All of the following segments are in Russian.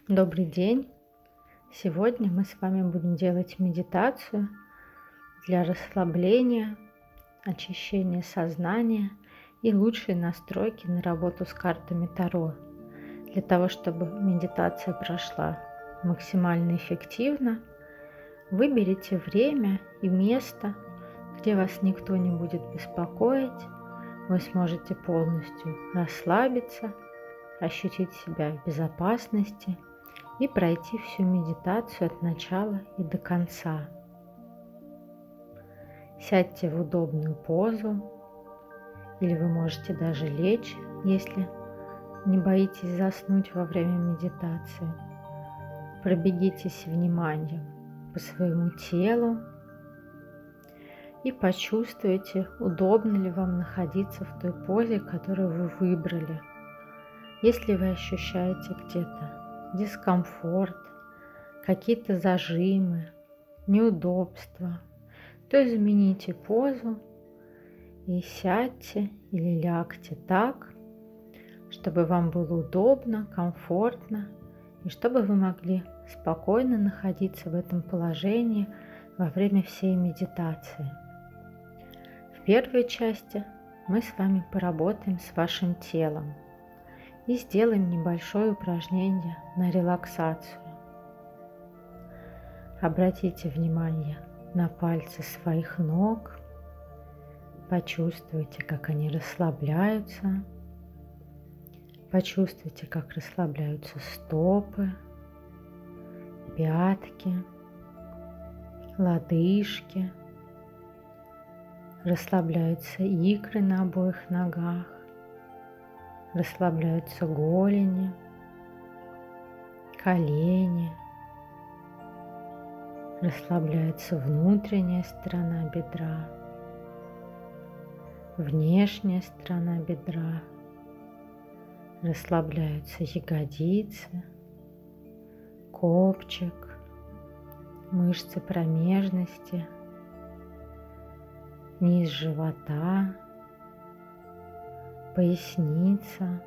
Добрый день! Сегодня мы с вами будем делать медитацию для расслабления, очищения сознания и лучшей настройки на работу с картами Таро. Для того, чтобы медитация прошла максимально эффективно, выберите время и место, где вас никто не будет беспокоить. Вы сможете полностью расслабиться, ощутить себя в безопасности и пройти всю медитацию от начала и до конца. Сядьте в удобную позу, или вы можете даже лечь, если не боитесь заснуть во время медитации. Пробегитесь вниманием по своему телу и почувствуйте, удобно ли вам находиться в той позе, которую вы выбрали. Если вы ощущаете где-то дискомфорт, какие-то зажимы, неудобства, то измените позу и сядьте или лягте так, чтобы вам было удобно, комфортно и чтобы вы могли спокойно находиться в этом положении во время всей медитации. В первой части мы с вами поработаем с вашим телом и сделаем небольшое упражнение на релаксацию. Обратите внимание на пальцы своих ног, почувствуйте, как они расслабляются, почувствуйте, как расслабляются стопы, пятки, лодыжки, расслабляются икры на обоих ногах, расслабляются голени, колени, расслабляется внутренняя сторона бедра, внешняя сторона бедра, расслабляются ягодицы, копчик, мышцы промежности, низ живота, поясница.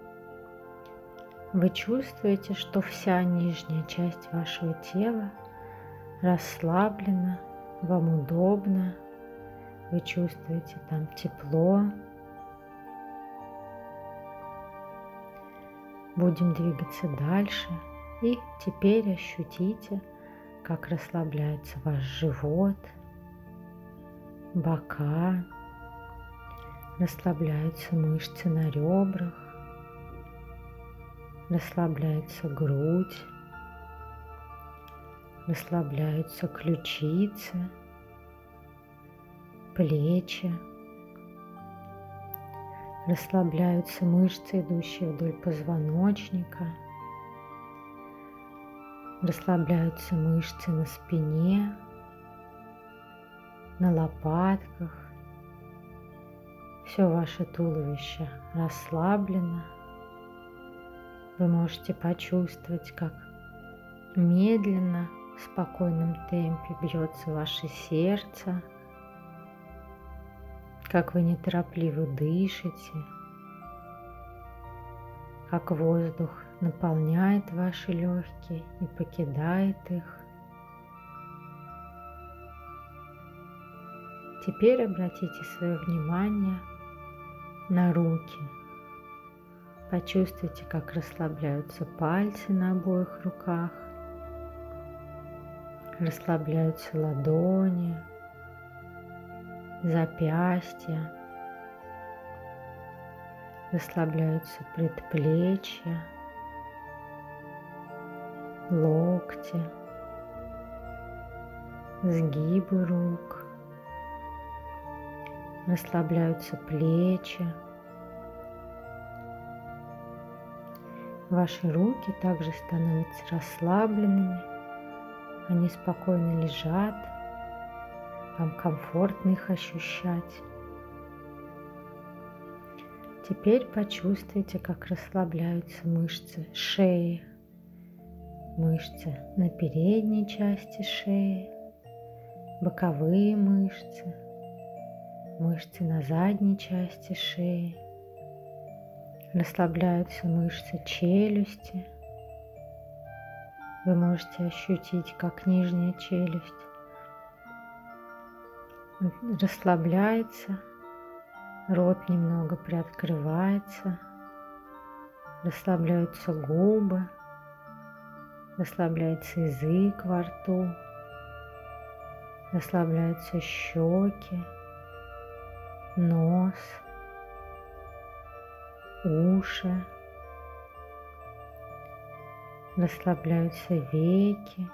Вы чувствуете, что вся нижняя часть вашего тела расслаблена, вам удобно, вы чувствуете там тепло. Будем двигаться дальше, и теперь ощутите, как расслабляется ваш живот, бока, расслабляются мышцы на ребрах, расслабляется грудь, расслабляются ключицы, плечи, расслабляются мышцы, идущие вдоль позвоночника, расслабляются мышцы на спине, на лопатках. Все ваше туловище расслаблено. Вы можете почувствовать, как медленно, в спокойном темпе бьется ваше сердце, как вы неторопливо дышите, как воздух наполняет ваши легкие и покидает их. Теперь обратите свое внимание на руки. Почувствуйте, как расслабляются пальцы на обоих руках, расслабляются ладони, запястья, расслабляются предплечья, локти, сгибы рук, расслабляются плечи. Ваши руки также становятся расслабленными, они спокойно лежат, вам комфортно их ощущать. Теперь почувствуйте, как расслабляются мышцы шеи, мышцы на передней части шеи, боковые мышцы, мышцы на задней части шеи, расслабляются мышцы челюсти, Вы можете ощутить, как нижняя челюсть расслабляется, рот немного приоткрывается, расслабляются губы, расслабляется язык во рту, расслабляются щеки, нос, уши, расслабляются веки,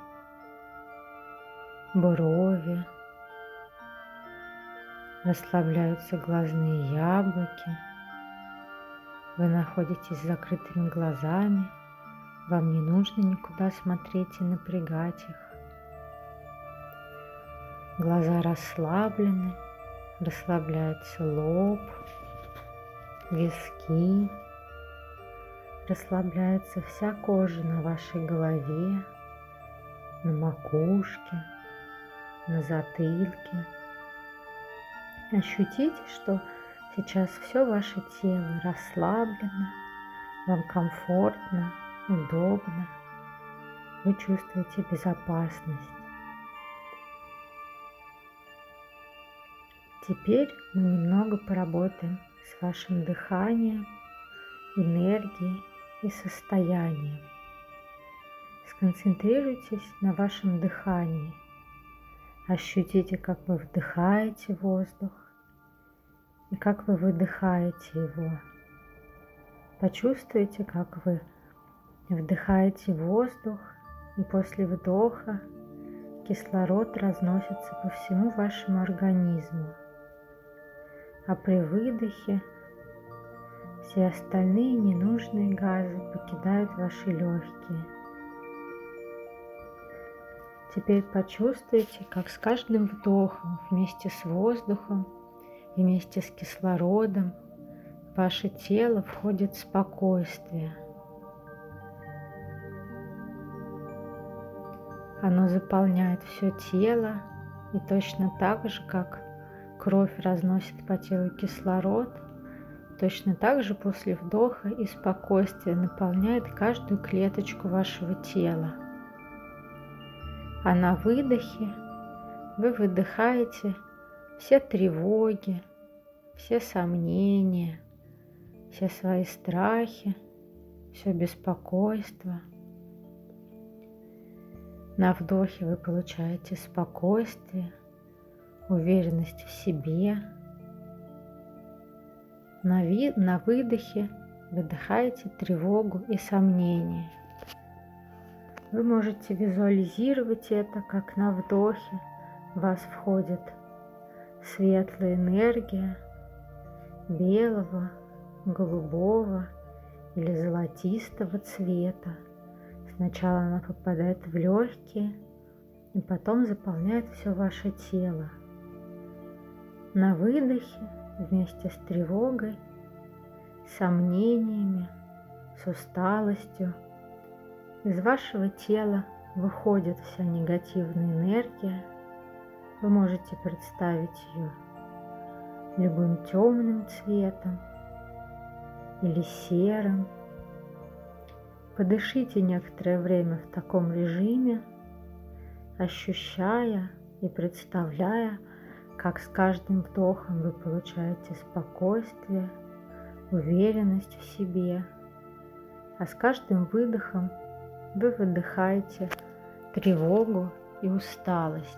брови, расслабляются глазные яблоки. Вы находитесь с закрытыми глазами, вам не нужно никуда смотреть и напрягать их. Глаза расслаблены, расслабляется лоб, виски, расслабляется вся кожа на вашей голове, на макушке, на затылке. Ощутите, что сейчас все ваше тело расслаблено, вам комфортно, удобно, вы чувствуете безопасность. Теперь мы немного поработаем с вашим дыханием, энергией и состоянием. Сконцентрируйтесь на вашем дыхании. Ощутите, как вы вдыхаете воздух и как вы выдыхаете его. Почувствуйте, как вы вдыхаете воздух, и после вдоха кислород разносится по всему вашему организму. А при выдохе все остальные ненужные газы покидают ваши легкие. Теперь почувствуйте, как с каждым вдохом вместе с воздухом, вместе с кислородом в ваше тело входит спокойствие. Оно заполняет все тело, и точно так же, как кровь разносит по телу кислород, точно так же после вдоха и спокойствие наполняет каждую клеточку вашего тела. А на выдохе вы выдыхаете все тревоги, все сомнения, все свои страхи, все беспокойство. На вдохе вы получаете спокойствие, уверенность в себе. На выдохе выдыхаете тревогу и сомнения. Вы можете визуализировать это, как на вдохе в вас входит светлая энергия белого, голубого или золотистого цвета. Сначала она попадает в легкие и потом заполняет все ваше тело. На выдохе вместе с тревогой, сомнениями, с усталостью из вашего тела выходит вся негативная энергия. Вы можете представить ее любым темным цветом или серым. Подышите некоторое время в таком режиме, ощущая и представляя, как с каждым вдохом вы получаете спокойствие, уверенность в себе, а с каждым выдохом вы выдыхаете тревогу и усталость.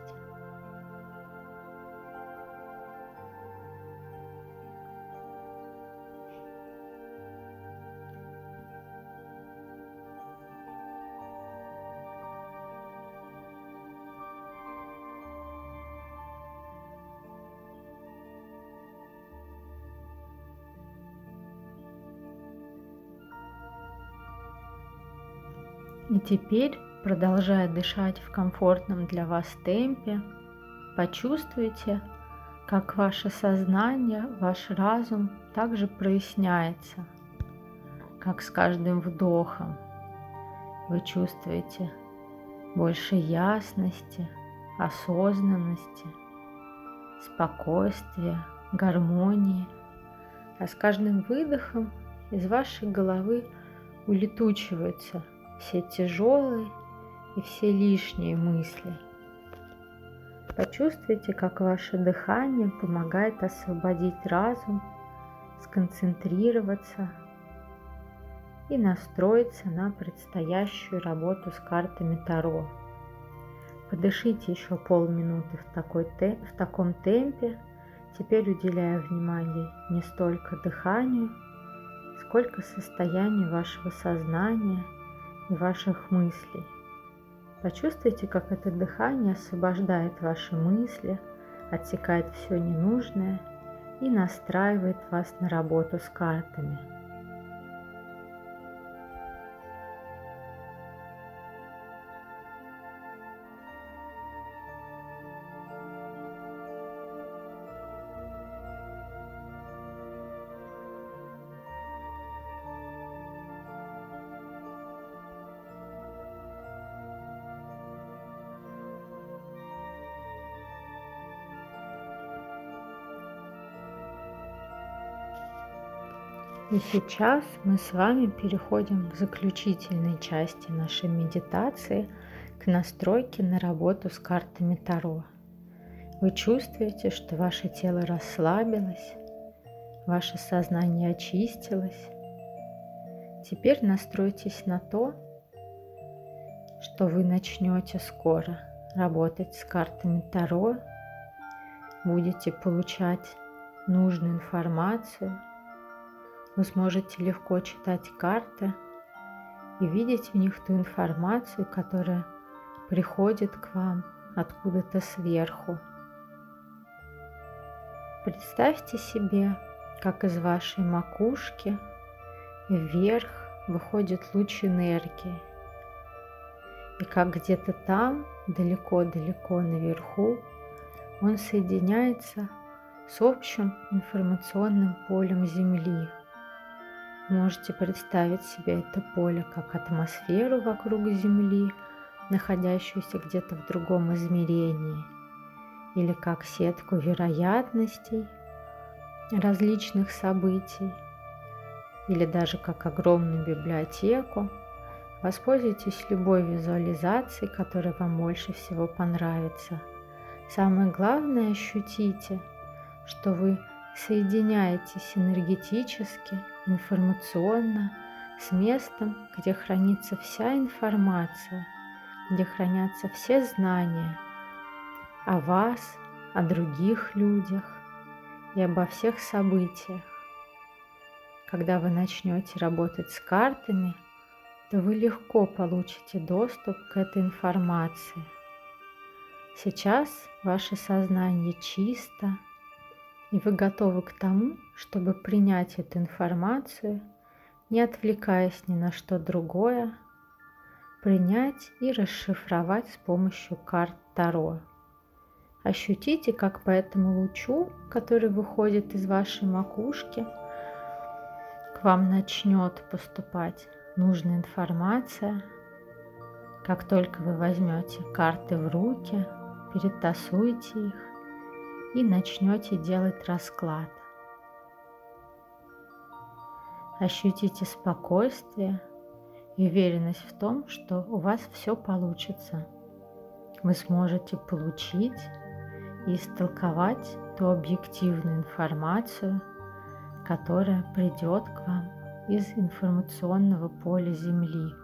И теперь, продолжая дышать в комфортном для вас темпе, почувствуйте, как ваше сознание, ваш разум также проясняется, как с каждым вдохом вы чувствуете больше ясности, осознанности, спокойствия, гармонии, а с каждым выдохом из вашей головы улетучиваются все тяжелые и все лишние мысли. Почувствуйте, как ваше дыхание помогает освободить разум, сконцентрироваться и настроиться на предстоящую работу с картами Таро. Подышите еще полминуты в таком темпе, теперь уделяя внимание не столько дыханию, сколько состоянию вашего сознания и ваших мыслей. Почувствуйте, как это дыхание освобождает ваши мысли, отсекает все ненужное и настраивает вас на работу с картами. И сейчас мы с вами переходим к заключительной части нашей медитации, к настройке на работу с картами Таро. Вы чувствуете, что ваше тело расслабилось, ваше сознание очистилось. Теперь настройтесь на то, что вы начнете скоро работать с картами Таро, будете получать нужную информацию. Вы сможете легко читать карты и видеть в них ту информацию, которая приходит к вам откуда-то сверху. Представьте себе, как из вашей макушки вверх выходит луч энергии, и как где-то там, далеко-далеко наверху, он соединяется с общим информационным полем Земли. Можете представить себе это поле как атмосферу вокруг Земли, находящуюся где-то в другом измерении, или как сетку вероятностей различных событий, или даже как огромную библиотеку. Воспользуйтесь любой визуализацией, которая вам больше всего понравится. Самое главное, ощутите, что вы соединяетесь энергетически, информационно с местом, где хранится вся информация, где хранятся все знания о вас, о других людях и обо всех событиях. Когда вы начнете работать с картами, то вы легко получите доступ к этой информации. Сейчас ваше сознание чисто, и вы готовы к тому, чтобы принять эту информацию, не отвлекаясь ни на что другое, принять и расшифровать с помощью карт Таро. Ощутите, как по этому лучу, который выходит из вашей макушки, к вам начнет поступать нужная информация. Как только вы возьмете карты в руки, перетасуете их и начнете делать расклад. Ощутите спокойствие и уверенность в том, что у вас все получится. Вы сможете получить и истолковать ту объективную информацию, которая придет к вам из информационного поля Земли.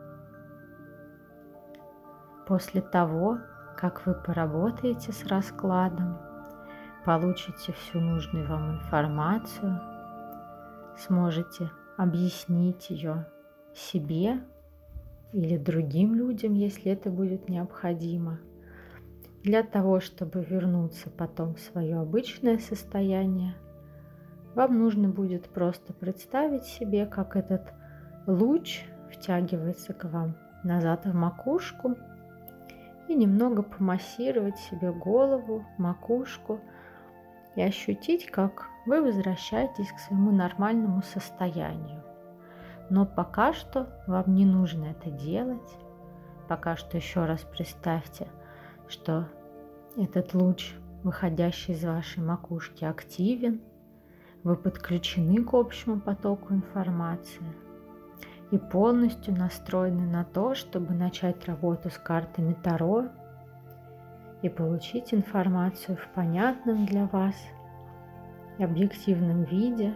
После того, как вы поработаете с раскладом, получите всю нужную вам информацию, сможете объяснить ее себе или другим людям, если это будет необходимо, для того, чтобы вернуться потом в свое обычное состояние. Вам нужно будет просто представить себе, как этот луч втягивается к вам назад в макушку и немного помассировать себе голову, макушку и ощутить, как вы возвращаетесь к своему нормальному состоянию. Но пока что вам не нужно это делать. Пока что еще раз представьте, что этот луч, выходящий из вашей макушки, активен. Вы подключены к общему потоку информации. и полностью настроены на то, чтобы начать работу с картами Таро и получить информацию в понятном для вас и объективном виде,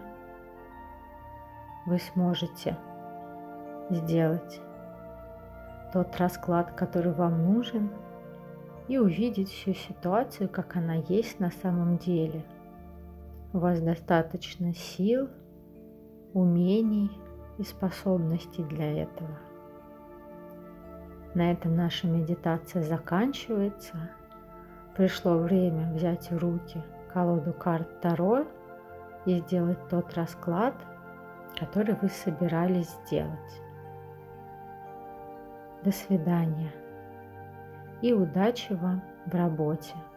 вы сможете сделать тот расклад, который вам нужен, и увидеть всю ситуацию, как она есть на самом деле. У вас достаточно сил, умений и способностей для этого. На этом наша медитация заканчивается. Пришло время взять в руки колоду карт Таро и сделать тот расклад, который вы собирались сделать. До свидания и удачи вам в работе.